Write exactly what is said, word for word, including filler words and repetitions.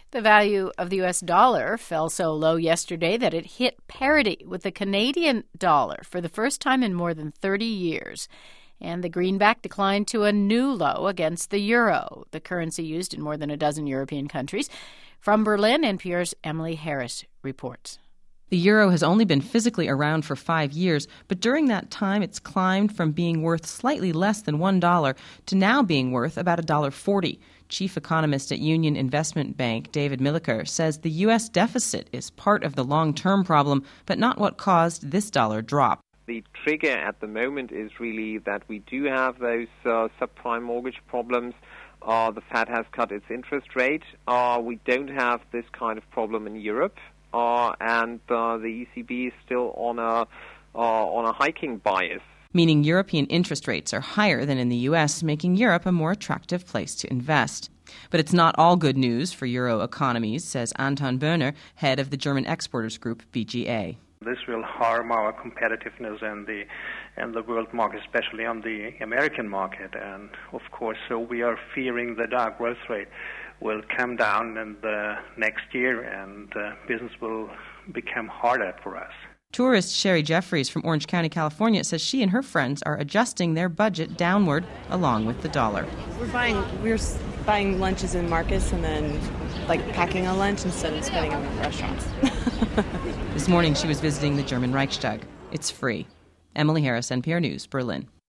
The value of the U S dollar fell so low yesterday that it hit parity with the Canadian dollar for the first time in more than thirty years. And the greenback declined to a new low against the euro, the currency used in more than a dozen European countries. From Berlin, N P R's Emily Harris reports. The euro has only been physically around for five years, but during that time it's climbed from being worth slightly less than one dollar to now being worth about one dollar forty. Chief economist at Union Investment Bank, David Milliker, says the U S deficit is part of the long-term problem, but not what caused this dollar drop. The trigger at the moment is really that we do have those uh, subprime mortgage problems. Uh, the Fed has cut its interest rate. Uh, we don't have this kind of problem in Europe. Uh, and uh, the E C B is still on a uh, on a hiking bias. Meaning European interest rates are higher than in the U S, making Europe a more attractive place to invest. But it's not all good news for euro economies, says Anton Böhner, head of the German exporters group B G A. This will harm our competitiveness in the in the world market, especially on the American market. And of course, so we are fearing that our growth rate will come down in the next year and uh, business will become harder for us. Tourist Sherry Jeffries from Orange County, California, says she and her friends are adjusting their budget downward along with the dollar. We're buying we're buying lunches in Marcus and then like packing a lunch instead of spending them in restaurants. This morning she was visiting the German Reichstag. It's free. Emily Harris, N P R News, Berlin.